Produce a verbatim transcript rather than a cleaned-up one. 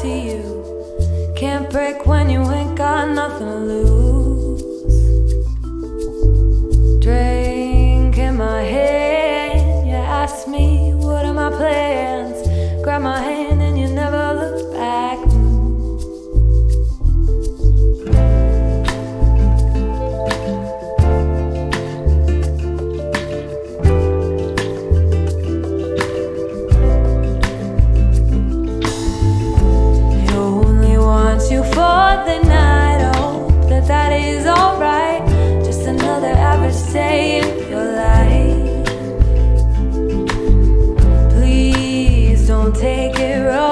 to you. Can't break when you ain't got nothing to lose.